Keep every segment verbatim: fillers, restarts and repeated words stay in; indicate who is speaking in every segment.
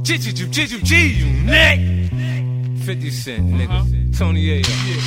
Speaker 1: G-G-G-G-G-Unit. fifty Cent, nigga. Uh-huh. Tony A. Yeah.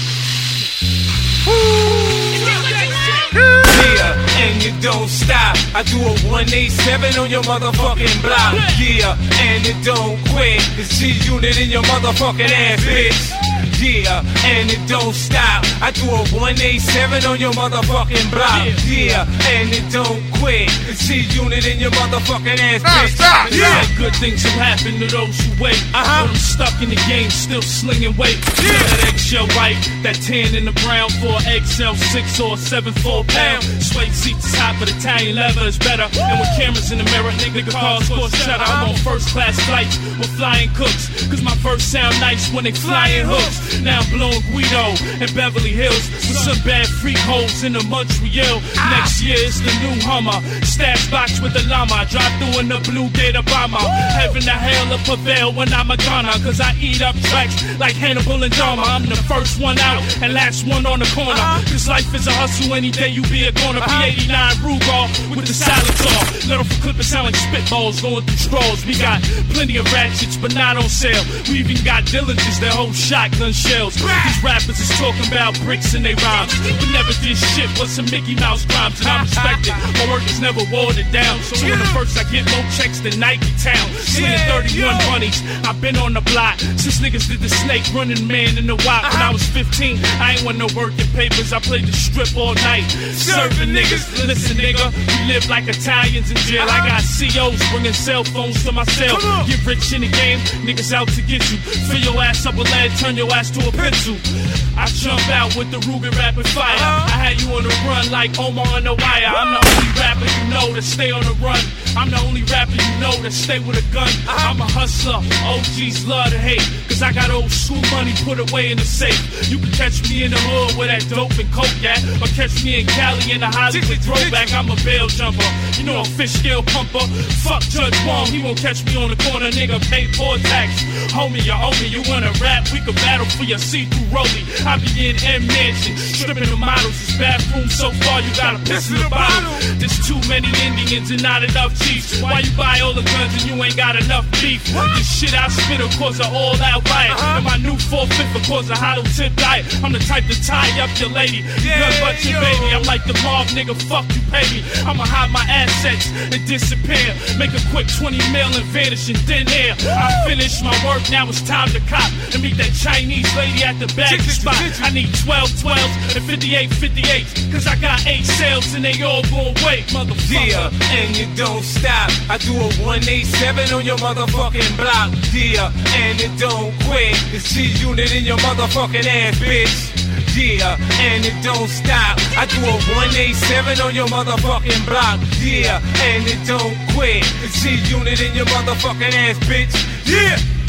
Speaker 1: Yeah, and you don't stop. I do a one eighty-seven on your motherfucking block. Yeah, and it don't quit. It's G-Unit in your motherfucking ass, bitch. Yeah, and it don't stop. I do a one eighty-seven on your motherfucking block. Yeah, and it don't quit. It's G-Unit in your motherfucking ass, bitch.
Speaker 2: Stop, stop. Yeah, good things will happen to those who wait.
Speaker 1: Uh-huh.
Speaker 2: But I'm stuck in the game, still slinging weight.
Speaker 1: Yeah.
Speaker 2: That eggshell white, that tan in the brown for X L six or seven four pound. Suede seats is hot, but Italian leather is better. Woo. And with cameras in the mirror, nigga cars cost cheddar. I'm on first class flights with flying cooks. Cause my verse sound nice when they flying hooks. Now I'm blowing Guido in Beverly Hills with some bad freak holes in the Montreal. Next year it's the new Hummer, stash box with the llama. Drive through in the blue gate Obama. Heaven to hell will prevail when I'm a gunner. Cause I eat up tracks like Hannibal and Dahmer. I'm the first one out and last one on the corner. Cause life is a hustle, any day you be a corner. P eighty-nine Ruger with the silencer. Let off a clip and sound like spitballs going through straws. We got plenty of ratchets but not on sale. We even got Dillinges that hold shotgun shells. These rappers is talking about bricks in they rhymes. We never did shit but some Mickey Mouse crimes. And I'm respected, my work is never watered down. So when the first I get more checks than Nike Town. Slinging thirty-one bunnies, I've been on the block since niggas did the snake running man in the wop. When I was fifteen, I ain't want no working papers. I played the strip all night, serving niggas. Listen nigga, we live like Italians in jail. I got C Os bringing cell phones to my cell. Get rich in the game, niggas out to get you. Fill your ass up with lead, turn your ass to a pencil. I jump out with the Ruger rapid fire. I had you on the run like Omar on the wire. I'm the only rapper you know to stay on the run. I'm the only rapper you know to stay with a gun. I'm a hustler, O Gs love to hate. Cause I got old school money put away in the safe. You can catch me in the hood with that dope and coke at. Or catch me in Cali in the Hollywood throwback. I'm a bail jumper, you know a fish scale pumper. Fuck Judge Wong, he won't catch me on the corner. Nigga pay poor tax. Homie, you owe me, you wanna rap? We could battle for your see-through rollie. I be in M-Mansion, stripping the models. This bathroom so far, you gotta piss in the bottle. There's too many Indians and not enough chiefs. Why you buy all the guns and you ain't got enough beef? This shit I spit will cause an all-out riot. And my new four fifth will cause a hollow tip diet. I'm the type to tie up your lady, gun but your baby. I'm like the mob, nigga, fuck you pay me. I'ma hide my assets and disappear. Make a quick twenty mil and vanish in thin air. I finished my work, now it's time to cop and meet that Chinese lady at the back spot. I need twelve twelves and fifty-eight fifty-eights. Cause I got eight sales and they all gon' wait, motherfucker.
Speaker 1: Yeah, and you don't stop. I do a one eighty-seven on your motherfucking block. Yeah, and it don't quit. It's G-Unit in your motherfucking ass, bitch. Yeah, and it don't stop. I do a one eighty-seven on your motherfucking block. Yeah, and it don't quit. It's G-Unit in your motherfucking ass, bitch. Yeah.